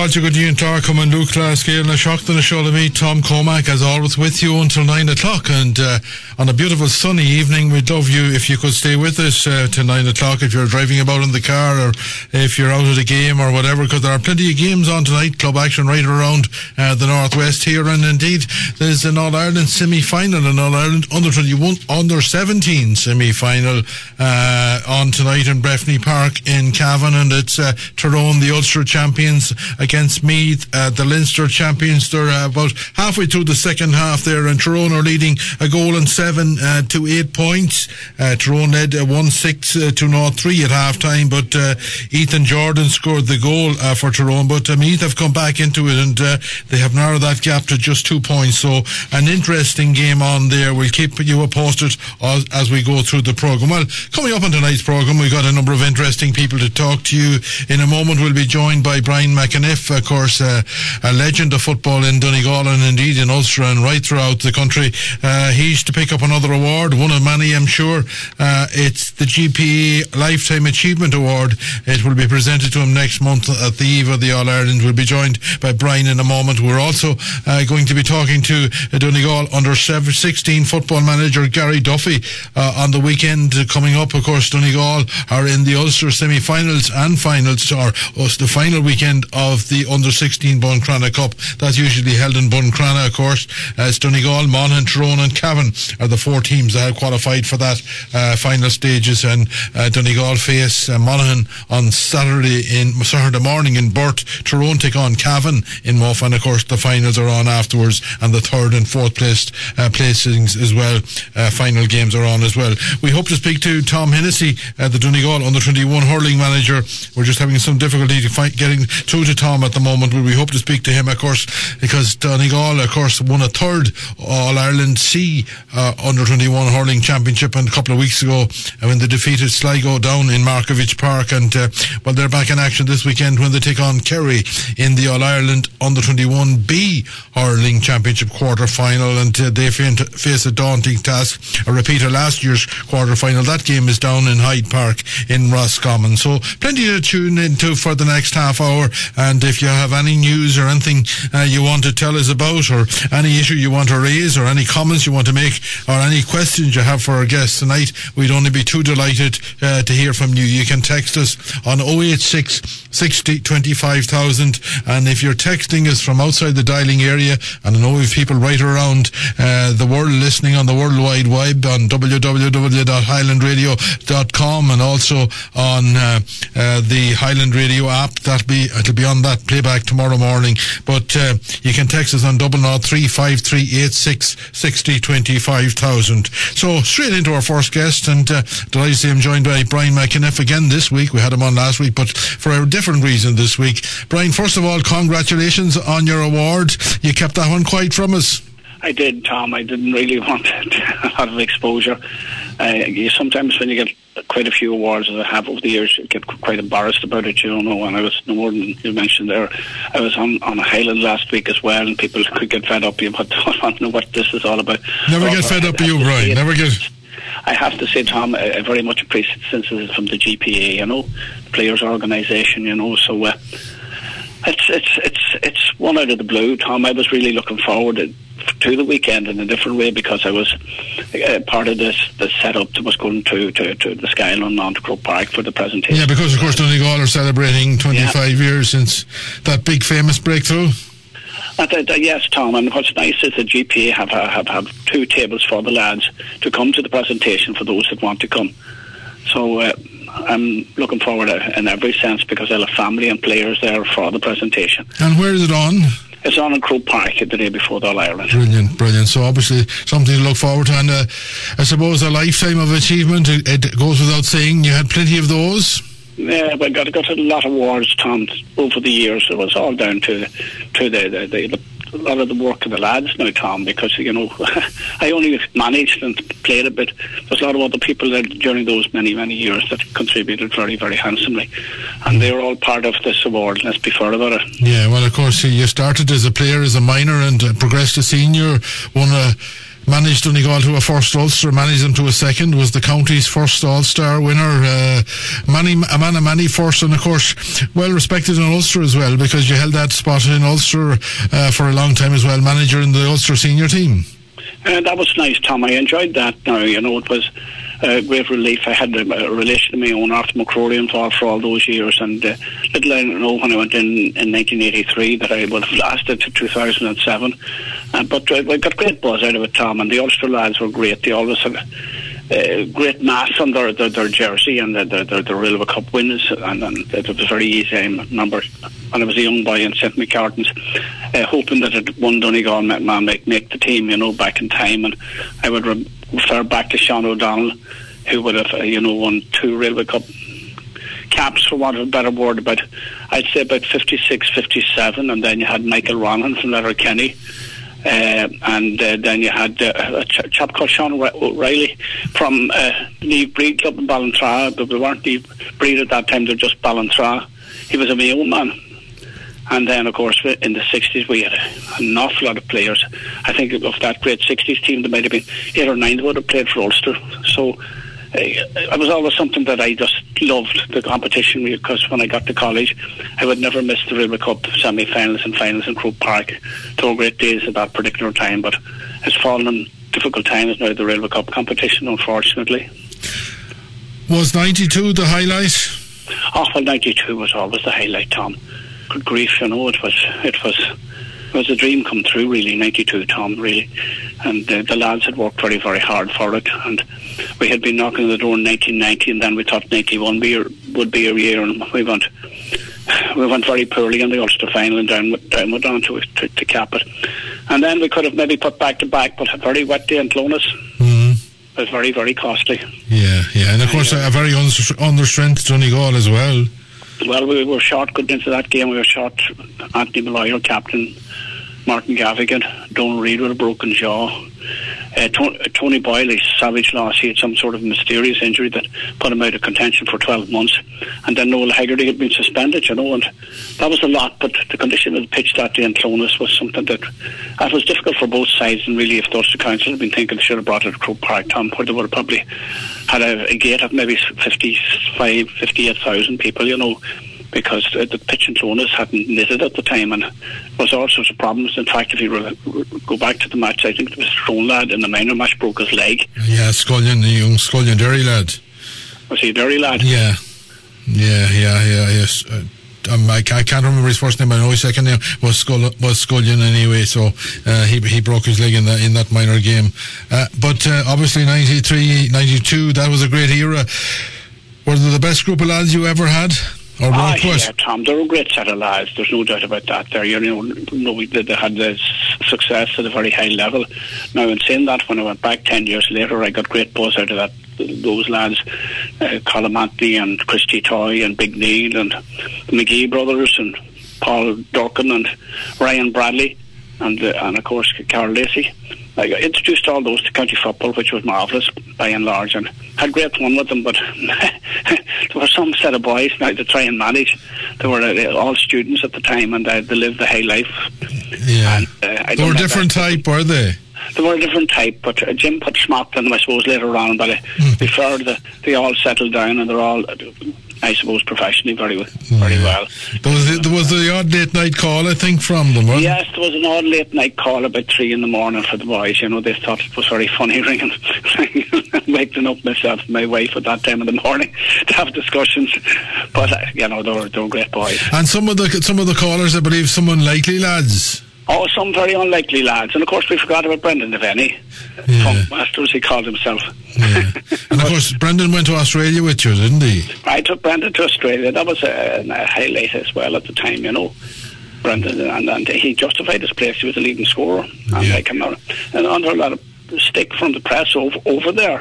Fáilte go dtíon tar come an Luke scale na seachtain na show me Tom Cormack as always with you until 9 o'clock, and on a beautiful sunny evening we'd love you if you could stay with us till 9 o'clock if you're driving about in the car or if you're out at a game or whatever, because there are plenty of games on tonight, club action right around the northwest here, and indeed there's an All-Ireland semi-final, an All-Ireland under-21 under-17 semi-final on tonight in Breffni Park in Cavan, and it's Tyrone, the Ulster champions, against Meath, the Leinster champions. They're about halfway through the second half there, and Tyrone are leading a goal and 7 to 8 points. Tyrone led 1-6 to 0-3 at half time, but Ethan Jordan scored the goal for Tyrone, but Meath have come back into it, and they have narrowed that gap to just 2 points. So an interesting game on there. We'll keep you posted as we go through the programme. Well, coming up on tonight's programme, we've got a number of interesting people to talk to you. In a moment we'll be joined by Brian McAniff, of course, a legend of football in Donegal and indeed in Ulster and right throughout the country. He's to pick up another award, one of many I'm sure. It's the GPA Lifetime Achievement Award. It will be presented to him next month at the eve of the All-Ireland. We'll be joined by Brian in a moment. We're also going to be talking to Donegal under-16 football manager Gary Duffy on the weekend coming up. Of course, Donegal are in the Ulster semi-finals and finals, or the final weekend of the under-16 Buncrana Cup. That's usually held in Buncrana, of course. It's Donegal, Monaghan, Tyrone and Cavan are the 4 teams that have qualified for that final stages, and Donegal face Monaghan on Saturday morning in Burt. Tyrone take on Cavan in Muff, and of course the finals are on afterwards, and the third and fourth placings as well. Final games are on as well. We hope to speak to Tom Hennessy, the Donegal under-21 hurling manager. We're just having some difficulty getting through to Tom at the moment, but we hope to speak to him, of course, because Donegal, of course, won a third All-Ireland C under-21 hurling championship a couple of weeks ago when they defeated Sligo down in Markovich Park, and well, they're back in action this weekend when they take on Kerry in the All-Ireland under-21 B hurling championship quarter-final, and they face a daunting task, a repeat of last year's quarter-final. That game is down in Hyde Park in Roscommon. So plenty to tune into for the next half hour, and if you have any news or anything you want to tell us about, or any issue you want to raise, or any comments you want to make, or any questions you have for our guests tonight, we'd only be too delighted to hear from you. You can text us on 086 60 25,000, and if you're texting us from outside the dialing area, and I know we have people right around the world listening on the World Wide Web on www.highlandradio.com, and also on the Highland Radio app. It'll be on that playback tomorrow morning, but you can text us on 0035386 60 25,000. So straight into our first guest, and delighted to see him joined by Brian McAniff again this week. We had him on last week, but for a different reason this week. Brian, first of all, congratulations on your award. You kept that one quiet from us. I did, Tom. I didn't really want a lot of exposure. Sometimes when you get quite a few awards that I have over the years, you get quite embarrassed about it, you know. And I was, no more than you mentioned there, I was on a Highland last week as well, and people could get fed up. But I don't know what this is all about. Never get fed up with you, Brian. Never get. I have to say, Tom, I very much appreciate it since it's from the GPA, you know, the players' organisation, you know. So it's one out of the blue, Tom. I was really looking forward to the weekend in a different way, because I was part of the setup that was going to the Skylon on to Croke Park for the presentation. Yeah, because of course Donegal are celebrating 25 years since that big famous breakthrough. Yes, Tom, and what's nice is the GPA have 2 tables for the lads to come to the presentation for those that want to come. So I'm looking forward in every sense, because I'll have family and players there for the presentation. And where is it on? It's on in Croke Park the day before the All-Ireland. Brilliant. So obviously something to look forward to, and I suppose a lifetime of achievement. It goes without saying. You had plenty of those. Yeah, we got a lot of awards, Tom, over the years. It was all down to the a lot of the work of the lads now, Tom, because, you know, I only managed and played a bit. There's a lot of other people there during those many years that contributed very, very handsomely, and they were all part of this award. Let's be fair about it. Yeah, well, of course, you started as a player, as a minor, and progressed to senior, won a managed Donegal to a first Ulster, managed them to a second, was the county's first All-Star winner, Manny first, and of course well respected in Ulster as well, because you held that spot in Ulster for a long time as well, manager in the Ulster senior team. That was nice, Tom. I enjoyed that. Now, it was a great relief. I had a relation to my own, Arthur McCrory, involved for all those years, and little I know when I went in 1983 that I would have lasted to 2007. But I got great buzz out of it, Tom, and the Ulster lads were great. They always had great mass on their jersey, and their Railway Cup wins, and it was very easy. I remember when I was a young boy in St. McCartans, hoping that it one Donegal man might make the team, back in time, and I would refer back to Sean O'Donnell, who would have, won 2 Railway Cup caps, for want of a better word, I'd say about 56, 57, and then you had Michael Ronan from Letterkenny. And then you had a chap called Sean O'Reilly from Niamh Breed Club in Ballantrae. They weren't Niamh Breed at that time, they were just Ballantrae. He was a Mayo man. And then, of course, in the 60s, we had an awful lot of players. I think of that great 60s team, there might have been 8 or 9 that would have played for Ulster. So it was always something that I just loved, the competition, because when I got to college, I would never miss the Railway Cup semi-finals and finals in Croke Park. They were great days at that particular time, but it's fallen in difficult times now, the Railway Cup competition, unfortunately. Was 92 the highlight? Oh, well, 92 was always the highlight, Tom. Good grief, it was a dream come true, really, 92, Tom, really. And the lads had worked very, very hard for it, and we had been knocking on the door in 1990, and then we thought 91 would be a year, and we went very poorly in the Ulster final, and down went on to cap it. And then we could have maybe put back to back, but a very wet day in Clones. It was very, very costly. Yeah, and of course a very under-strength Donegal as well. Well, we were short going into that game. We were short Anthony Malloy, captain, Martin Gavigan, Donald Reid with a broken jaw, Tony Boyle, his savage loss. He had some sort of mysterious injury that put him out of contention for 12 months. And then Noel Hegarty had been suspended, and that was a lot. But the condition of the pitch that day in Clones was something that was difficult for both sides. And really, if those two councils had been thinking they should have brought it to Croke Park, Tom, where they would have probably had a gate of maybe 58,000 people, because the pitch in Clones hadn't knitted at the time, and there was all sorts of problems. In fact, if you go back to the match, I think there was a Tyrone lad in the minor match broke his leg. Yeah, Scullion, the young Scullion Derry lad. Was he a Derry lad? Yeah, yes. I can't remember his first name, but I know his second name was Scullion anyway, so he broke his leg in that minor game. But obviously 93, 92, that was a great era. Were they the best group of lads you ever had? Yeah, Tom, they were a great set of lads. There's no doubt about that. They had the success at a very high level. Now, in saying that, when I went back 10 years later, I got great buzz out of those lads, Colin Anthony and Christy Toy and Big Neil and the McGee brothers and Paul Durkin and Ryan Bradley and of course Carol Lacey. I got introduced all those to county football, which was marvellous by and large, and had great fun with them. But there were some set of boys now to try and manage. They were all students at the time, and they lived the high life. Yeah, and, they were a different type, were they? They were a different type, but Jim put smack on them, I suppose, later on. But before they all settled down, and they're all, I suppose, professionally very well. There was the odd late night call, I think, from them, wasn't Yes, there was an odd late night call about 3 a.m. for the boys. They thought it was very funny ringing waking up myself and my wife at that time in the morning to have discussions. But they were great boys. And some of the callers, I believe, some unlikely lads. Oh, some very unlikely lads. And of course we forgot about Brendan Devaney, Funk Master as he called himself. Yeah. And of course Brendan went to Australia with you, didn't he? I took Brendan to Australia. That was a highlight as well at the time, Brendan, and he justified his place. He was a leading scorer, and I came out and under a lot of stick from the press over there.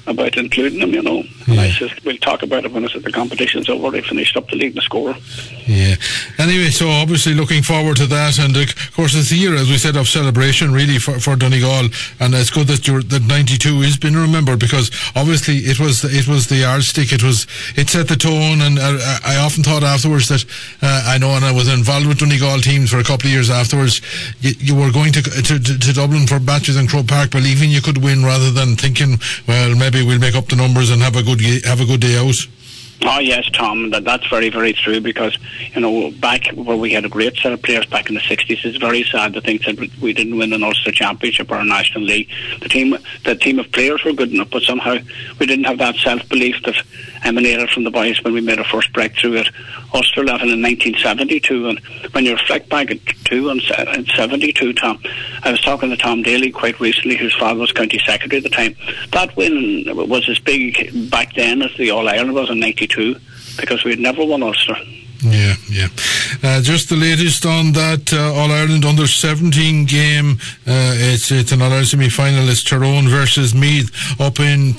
about including them, you know. And I said, we'll talk about it when it's at the competition's over. They finished up the league and the score. Yeah. Anyway, so obviously looking forward to that, and of course it's a year, as we said, of celebration really for Donegal, and it's good that 92 is being remembered, because obviously it was the yardstick. It set the tone, and I often thought afterwards that I know, and I was involved with Donegal teams for a couple of years afterwards. You were going to Dublin for matches in Croke Park, believing you could win, rather than thinking, well, maybe we'll make up the numbers and have a good day out. Oh yes, Tom, that's very, very true, because, you know, back where we had a great set of players back in the 60s, it's very sad to think that we didn't win an Ulster Championship or a National League. The team of players were good enough, but somehow we didn't have that self-belief that emanated from the boys when we made our first breakthrough at Ulster level in 1972. And when you reflect back at 72, Tom, I was talking to Tom Daly quite recently, whose father was County Secretary at the time. That win was as big back then as the All-Ireland was in 92, because we had never won Ulster. Yeah. Just the latest on that All-Ireland Under-17 game. It's an All-Ireland semi-final. It's Tyrone versus Meath up in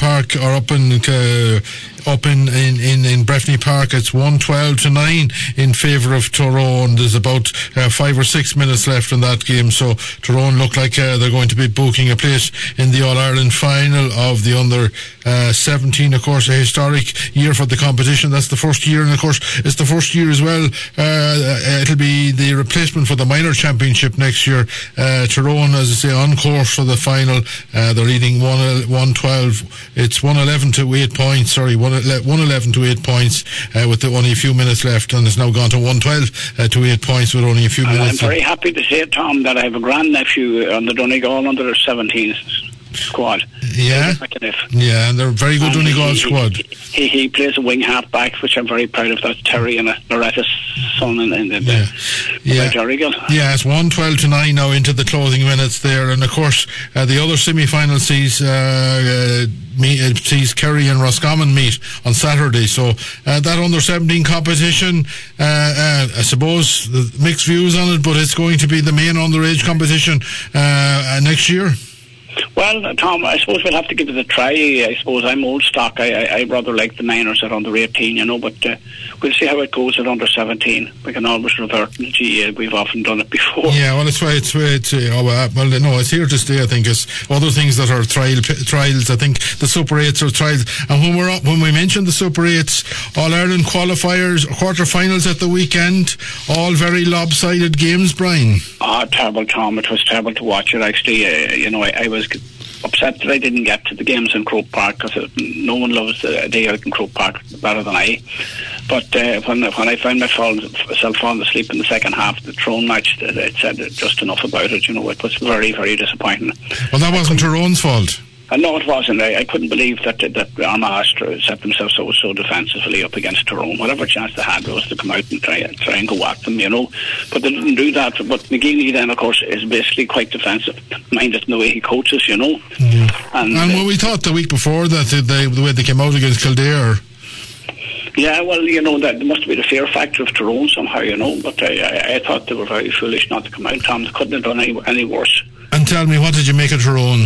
Breffni Park. It's 112-9 in favour of Tyrone. There's about 5 or 6 minutes left in that game, so Tyrone look like they're going to be booking a place in the All-Ireland final of the Under-17. Of course, a historic year for the competition. That's the first year, and of course it's the first year as well. It'll be the replacement for the minor championship next year. Tyrone, as I say, on course for the final. They're leading 112. It's 111 to 8 points. Sorry, 111 to 8 points with only a few minutes left, and it's now gone to 112 to 8 points with only a few minutes. I'm very happy to say, Tom, that I have a grandnephew on the Donegal Under-17 squad. Yeah, and they're a very good Donegal squad. He plays a wing half back, which I'm very proud of. That's Terry and Loretta's son in the Donegal. Yeah, it's 112-9 now into the closing minutes there, and of course the other semi-final sees Kerry and Roscommon meet on Saturday. So that Under-17 competition, I suppose mixed views on it, but it's going to be the main underage competition next year. Well, Tom, I suppose we'll have to give it a try. I suppose I'm old stock. I rather like the minors at under-18, you know, but we'll see how it goes at under-17. We can always revert to the GA. We've often done it before. Yeah, well, it's here to stay, I think. It's other things that are trials. I think the Super 8s are trials. And when we mentioned the Super 8s, All-Ireland qualifiers, quarter-finals at the weekend, all very lopsided games, Brian. Oh, terrible, Tom. It was terrible to watch it, actually. I was upset that I didn't get to the games in Croke Park, because no one loves a day out in Croke Park better than I. But when I found myself falling asleep in the second half of the Tyrone match, it said just enough about it. You know, it was very, very disappointing. Well, that wasn't Tyrone's fault. No, it wasn't. I couldn't believe that Armagh set themselves so defensively up against Tyrone. Whatever chance they had was to come out and try and go at them, you know. But they didn't do that. But McGeely then, of course, is basically quite defensive, minded in the way he coaches, you know. Mm-hmm. And when we thought the week before that the way they came out against Kildare. Yeah, well, you know, that must be the fear factor of Tyrone somehow, you know. But I thought they were very foolish not to come out, Tom. They couldn't have done any worse. And tell me, what did you make of Tyrone?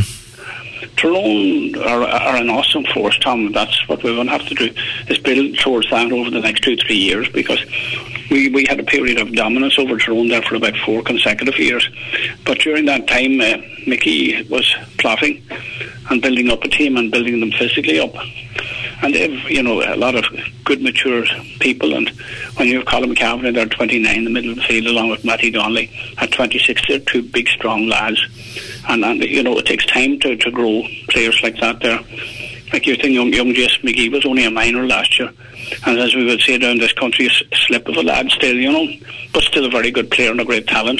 Tyrone are an awesome force, Tom. That's what we're going to have to do, is build towards that over the next 2-3 years, because we had a period of dominance over Tyrone there for about 4 consecutive years. But during that time, Mickey was plotting and building up a team and building them physically up. And they've, you know, a lot of good, mature people. And when you have Colin McCavan, they're 29 in the middle of the field, along with Matty Donnelly at 26. They're 2 big, strong lads. And you know, it takes time to grow players like that there. Like you think young Jason McGee was only a minor last year. And as we would say down this country, a slip of a lad still, you know, but still a very good player and a great talent.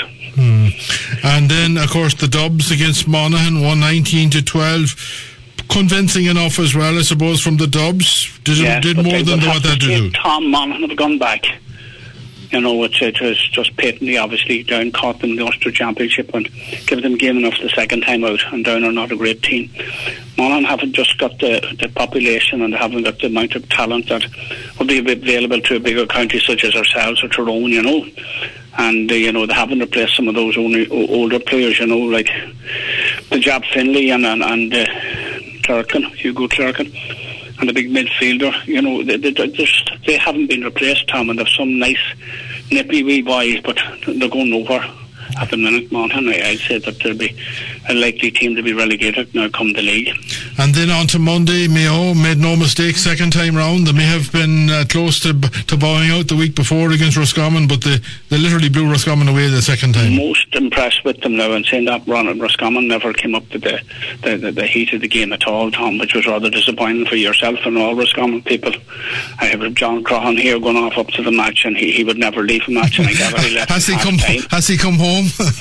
And then, of course, the Dubs against Monaghan, 119-12. Convincing enough as well, I suppose, from the Dubs. Did more than what they do. Tom Monaghan have gone back. You know, it was just patently, obviously, Down caught them in the Ulster Championship and give them game enough the second time out, and Down are not a great team. Monaghan haven't just got the population, and they haven't got the amount of talent that would be available to a bigger county such as ourselves or Tyrone, you know. And, you know, they haven't replaced some of those older players, you know, like the Jab Finlay and Hugo Clerkin, and the big midfielder. You know, they haven't been replaced, Tom, and they've some nice nippy wee boys, but they're going nowhere at the minute, Monaghan. I'd say that there'll be a likely team to be relegated now come the league. And then on to Monday, Mayo made no mistake second time round. They may have been close to bowing out the week before against Roscommon, but they literally blew Roscommon away the second time. Most impressed with them now, and saying that run at Roscommon never came up to the heat of the game at all, Tom, which was rather disappointing for yourself and all Roscommon people. I have John Croghan here going off up to the match, and he would never leave a match, and I gather he left. Has he come home?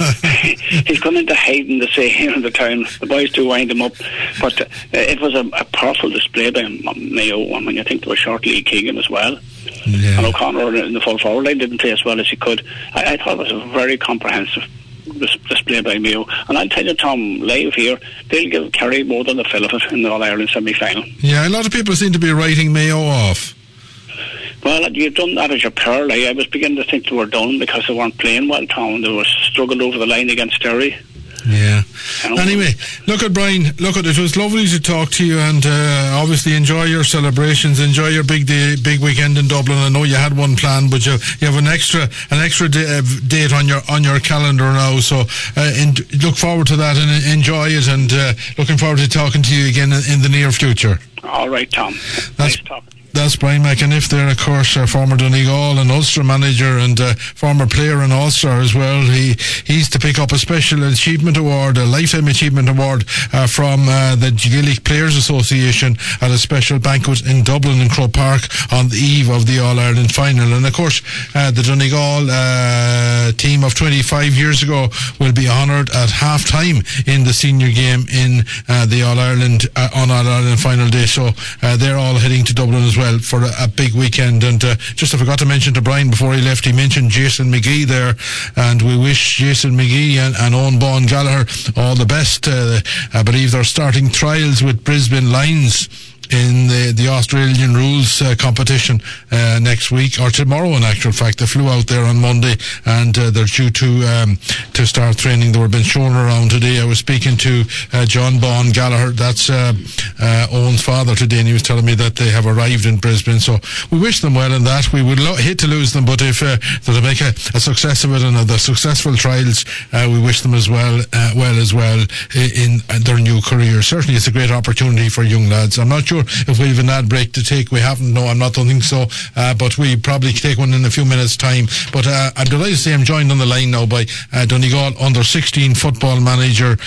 He's gone into hiding to say here in the town. The boys do wind him up, but it was a powerful display by Mayo. I mean, I think they were short Lee Keegan as well. Yeah. And O'Connor in the full forward line didn't play as well as he could. I thought it was a very comprehensive display by Mayo, and I'll tell you, Tom, live here, they'll give Kerry more than the fill of it in the All-Ireland semi-final. Yeah, a lot of people seem to be writing Mayo off. Well, you've done that as your pearl. I was beginning to think they were done because they weren't playing well, Tom. They were struggled over the line against Derry. Yeah. Anyway, look at Brian. It was lovely to talk to you, and obviously enjoy your celebrations. Enjoy your big weekend in Dublin. I know you had one planned, but you have an extra date on your calendar now. So look forward to that and enjoy it. And looking forward to talking to you again in the near future. All right, Tom. Nice talking. That's Brian McAniff there, of course, former Donegal and Ulster manager and former player in Ulster as well. He's to pick up a special achievement award, a lifetime achievement award from the Gaelic Players Association at a special banquet in Dublin in Croke Park on the eve of the All-Ireland final. And of course, the Donegal team of 25 years ago will be honoured at half-time in the senior game in the All-Ireland on All-Ireland final day. So they're all heading to Dublin as well for a big weekend. And just I forgot to mention to Brian before he left, he mentioned Jason McGee there, and we wish Jason McGee and Owen Bawn Gallagher all the best. I believe they're starting trials with Brisbane Lions in the Australian rules competition next week, or tomorrow in actual fact. They flew out there on Monday, and they're due to start training. They were being shown around today. I was speaking to John Bawn Gallagher, that's Owen's father, today, and he was telling me that they have arrived in Brisbane. So we wish them well in that. We would hate to lose them, but if they're to make a success of it and the successful trials, we wish them as well in their new career. Certainly it's a great opportunity for young lads. I'm not sure if we have an ad break to take. We haven't. No, I don't think so. But we probably take one in a few minutes' time. But I'm delighted to say I'm joined on the line now by Donegal under-16 football manager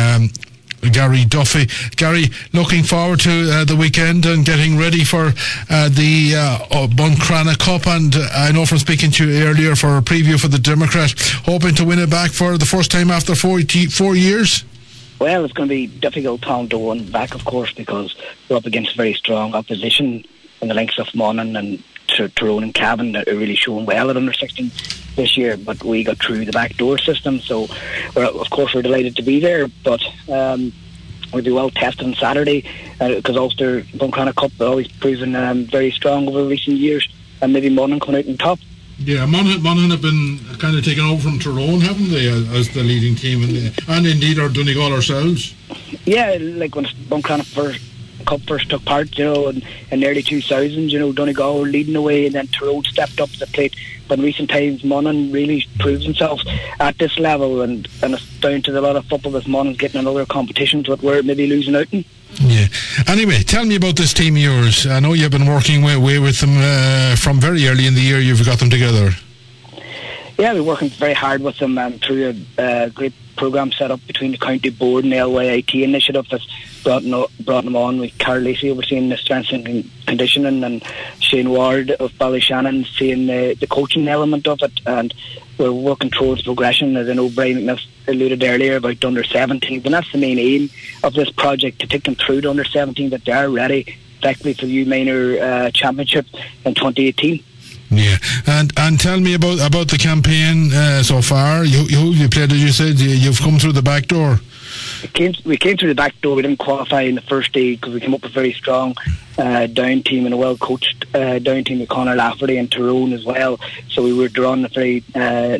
Gary Duffy. Gary, looking forward to the weekend and getting ready for the Buncrana Cup, and I know from speaking to you earlier for a preview for the Democrat, hoping to win it back for the first time after 4 years. Well, it's going to be difficult, Tom, to win back, of course, because we're up against very strong opposition in the likes of Monaghan and Tyrone and Cavan that are really showing well at under-16 this year, but we got through the backdoor system, so we're delighted to be there, but we'll be well tested on Saturday, because Ulster Buncrana Cup has always proven very strong over recent years, and maybe Monaghan coming out on top. Yeah, Monaghan have been kind of taken over from Tyrone, haven't they, as the leading team, and indeed our Donegal ourselves. Yeah, like when Buncrana Cup first took part, in the early 2000s, Donegal were leading the way, and then Tyrone stepped up to the plate. But in recent times, Monaghan really proves themselves at this level, and it's down to a lot of football that Monaghan's getting in other competitions, but we're maybe losing out in. Yeah. Anyway, tell me about this team of yours. I know you've been working way with them from very early in the year. You've got them together. Yeah, we're working very hard with them through a great programme set up between the County Board and the LYIT initiative that's brought them on, with Carl Lacey overseeing the strength and conditioning, and Shane Ward of Ballyshannon seeing the coaching element of it, and we're working towards progression, as I know Brian McNiff alluded earlier about under 17s, and that's the main aim of this project, to take them through to under 17, that they are ready effectively for the U Minor Championship in 2018. Yeah, and tell me about the campaign so far. You played, as you said, you've come through the back door. We came through the back door. We didn't qualify in the first day because we came up with a very strong down team and a well coached down team with Conor Lafferty and Tyrone as well. So we were drawn a very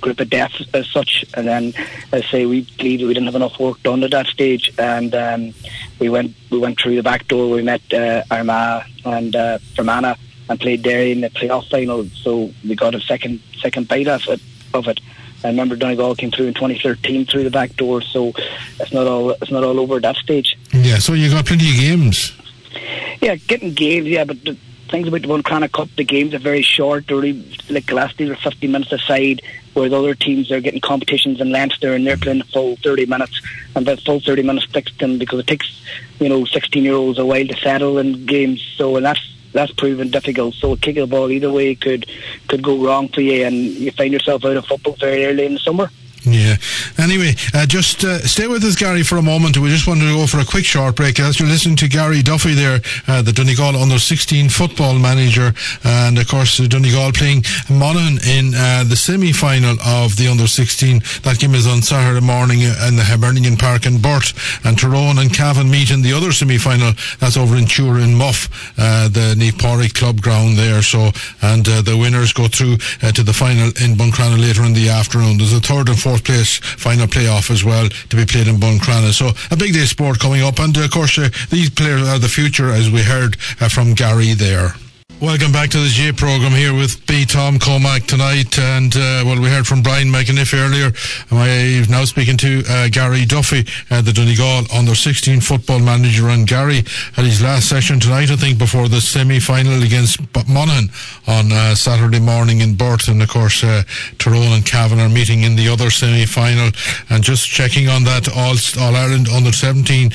grip of death as such. And then, as I say, we believed that we didn't have enough work done at that stage, and we went through the back door. We met Armagh and Fermanagh and played there in the playoff final. So we got a second bite of it. I remember Donegal came through in 2013 through the back door. So it's not all over at that stage. Yeah. So you got plenty of games. Yeah, getting games. Yeah, but the things about the Buncrana Cup, the games are very short. They're really, like last year, 50 minutes aside, where the other teams are getting competitions in Leinster and they're playing the full 30 minutes, and that full 30 minutes sticks to them because it takes 16-year-olds a while to settle in games. So, and that's proven difficult. So a kick of the ball either way could go wrong for you, and you find yourself out of football very early in the summer. Yeah. Anyway, just stay with us, Gary, for a moment. We just wanted to go for a quick short break. As you're listening to Gary Duffy there, the Donegal under-16 football manager, and of course Donegal playing Monaghan in the semi-final of the under-16. That game is on Saturday morning in the Hibernian Park in Burt, and Tyrone and Cavan meet in the other semi-final. That's over in Turin in Muff, the Nipori Club ground there. So, and the winners go through to the final in Buncrana later in the afternoon. There's a third and fourth place final playoff as well to be played in Buncrana. So a big day of sport coming up, and of course these players are the future, as we heard from Gary there. Welcome back to the J programme here with B. Tom Cormack tonight, and we heard from Brian McAniff earlier. I'm now speaking to Gary Duffy, the Donegal under-16 football manager, and Gary had his last session tonight, I think, before the semi-final against Monaghan on Saturday morning in Burt, and of course Tyrone and Cavan are meeting in the other semi-final. And just checking on that All-Ireland under-17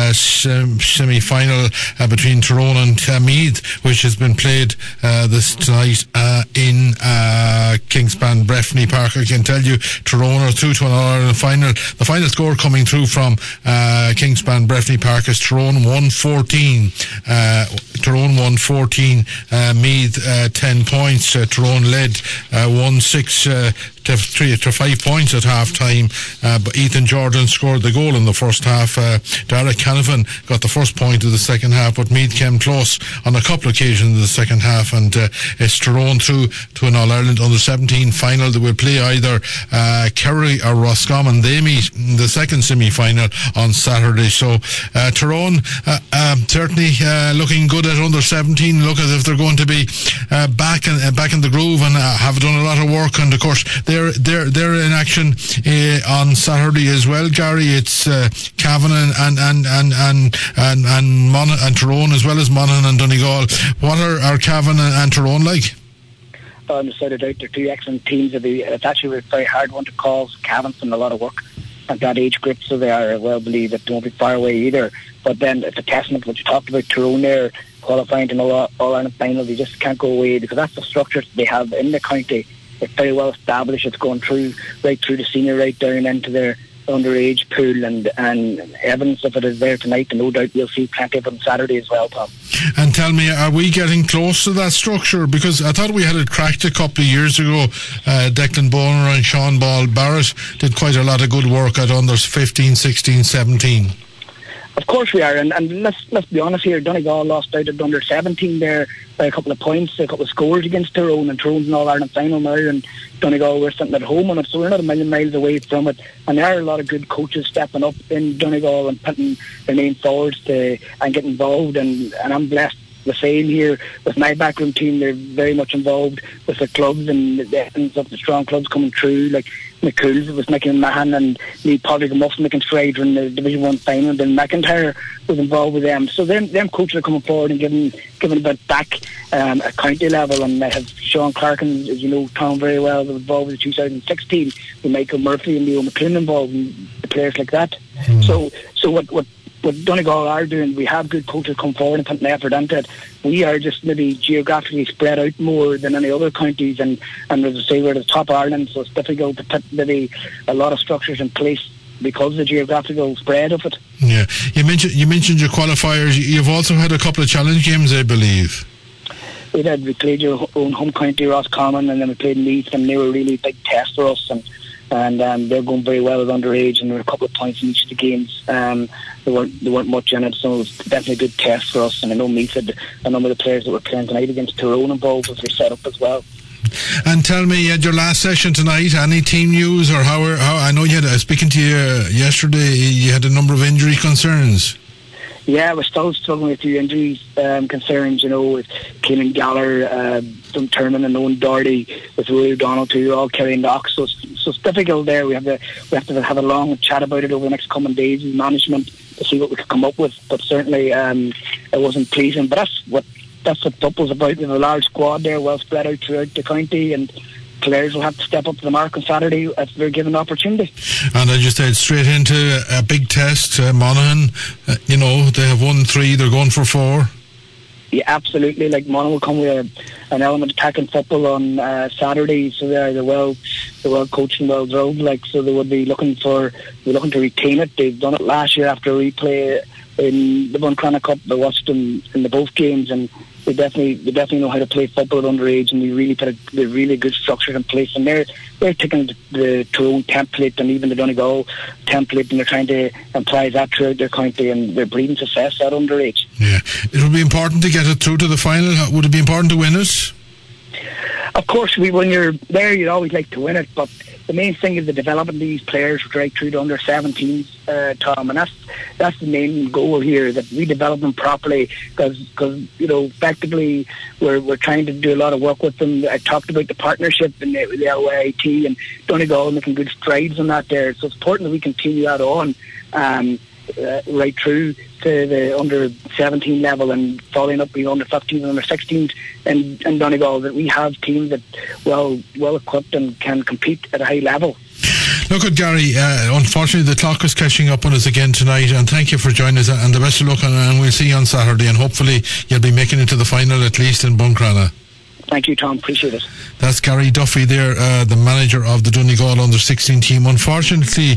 semi-final between Tyrone and Meath, which has been played this tonight in Kingspan Breffni Park. I can tell you Tyrone are through to an All-Ireland final. The final score coming through from Kingspan Breffni Park is Tyrone 1-14. Tyrone 1-14, Meath 10 points. Tyrone led 1-6 to 5 points at half time, but Ethan Jordan scored the goal in the first half. Derek Canavan got the first point of the second half, but Meath came close on a couple of occasions in the second half, and it's Tyrone through to an All-Ireland under-17 final. They will play either Kerry or Roscommon. They meet in the second semi-final on Saturday. So Tyrone certainly looking good at under-17. Look as if they're going to be back in the groove, and have done a lot of work. And of course they're in action on Saturday as well, Gary. It's Cavan and Tyrone, as well as Monaghan and Donegal. What are Cavan and Tyrone like? Without a doubt, they're two excellent teams. It's actually a very hard one to call. Cavan's done a lot of work at that age group, so they are well believed that they won't be far away either. But then it's a testament to what you talked about, Tyrone there qualifying to an All-Ireland final. They just can't go away because that's the structure they have in the county. It's very well established. It's going through right through the senior, right down into their underage pool, and evidence of it is there tonight, and no doubt you'll see plenty of it on Saturday as well, Tom. And tell me, are we getting close to that structure? Because I thought we had it cracked a couple of years ago. Declan Boner and Sean Ball Barrett did quite a lot of good work at unders 15, 16, 17. Of course we are, and let's be honest here. Donegal lost out at under 17 there by a couple of points, a couple of scores against Tyrone, and Tyrone's an All-Ireland final now, and Donegal were sitting at home on it, so we're not a million miles away from it. And there are a lot of good coaches stepping up in Donegal and putting their name forwards and getting involved, and I'm blessed. The same here with my backroom team. They're very much involved with the clubs and the evidence of the strong clubs coming through, like McCool's was making Mahan, and Lee Podrick and Muff making strides in the Division 1 final, and then McIntyre was involved with them. So them coaches are coming forward and giving a bit back at county level. And I have Sean Clark, and as you know Tom very well, was involved with the 2016 with Michael Murphy and Leo McLean involved, and the players like that. So what Donegal are doing, we have good coaches come forward and putting effort into it. We are just maybe geographically spread out more than any other counties, and as I say, we're at the top of Ireland, so it's difficult to put maybe a lot of structures in place because of the geographical spread of it. Yeah, you mentioned your qualifiers. You've also had a couple of challenge games, I believe. We did. We played your own home county, Roscommon, and then we played Meath, and they were a really big test for us, and they're going very well at underage, and there were a couple of points in each of the games. There weren't much in it, so it was definitely a good test for us. And I know Meath had a number of the players that were playing tonight against Tyrone involved with their setup as well. And tell me, at your last session tonight, any team news, or how I know you had, speaking to you yesterday, you had a number of injury concerns. Yeah, we're still struggling with a few injury concerns, with Keelan Gallagher, Dun Turman and Owen Doherty, with Rory O'Donnell too, all carrying knocks. So it's difficult there. We have to have a long chat about it over the next coming days with management to see what we could come up with. But certainly it wasn't pleasing. But that's what football's about. We have a large squad there, well spread out throughout the county, and players will have to step up to the mark on Saturday if they're given the opportunity. And I just said straight into a big test. Monaghan, they have won 3, they're going for 4. Yeah, absolutely. Like, Monaghan will come with an element of attacking football on Saturday, so they're well coached and well drilled. Like, so they would be looking to retain it. They've done it last year after a replay in the Buncrana Cup. They watched them in the both games, and they definitely know how to play football at underage, and they really put a really good structure in place. And they're taking the Tyrone template and even the Donegal template, and they're trying to apply that throughout their county, and they're breeding success at underage. Yeah, it would be important to get it through to the final. Would it be important to win it? Of course, when you're there, you'd always like to win it, but the main thing is the development of these players right through to under 17s, Tom, and that's the main goal here, that we develop them properly, because effectively we're trying to do a lot of work with them. I talked about the partnership and the LYIT and Donegal making good strides on that there, so it's important that we continue that on right through to the under 17 level and following up the under 15 and under 16s and Donegal, that we have teams that well equipped and can compete at a high level. Look at Gary, unfortunately the clock is catching up on us again tonight, and thank you for joining us, and the best of luck, and we'll see you on Saturday, and hopefully you'll be making it to the final at least in Buncrana. Thank you, Tom. Appreciate it. That's Gary Duffy there, the manager of the Donegal under 16 team. Unfortunately,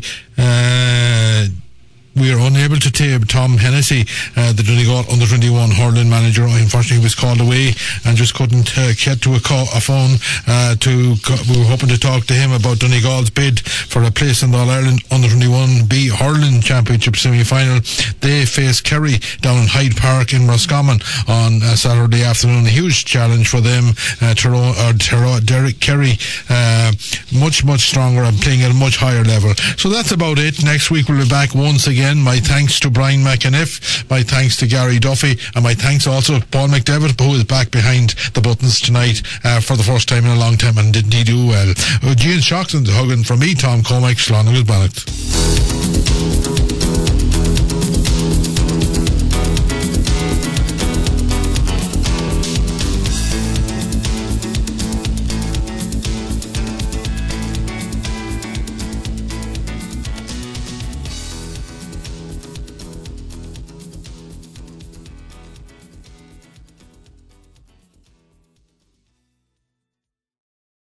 we are unable to take Tom Hennessy, the Donegal under-21 hurling manager. Unfortunately, he was called away and just couldn't get to a phone. We were hoping to talk to him about Donegal's bid for a place in the All-Ireland under-21B hurling championship semi-final. They face Kerry down in Hyde Park in Roscommon on Saturday afternoon. A huge challenge for them. Derek Kerry, much stronger and playing at a much higher level. So that's about it. Next week we'll be back once again. My thanks to Brian McAniff, my thanks to Gary Duffy, and my thanks also to Paul McDevitt, who is back behind the buttons tonight for the first time in a long time, and didn't he do well. Gian Shockton hugging from me, Tom Cormack, Slán agus Bannacht.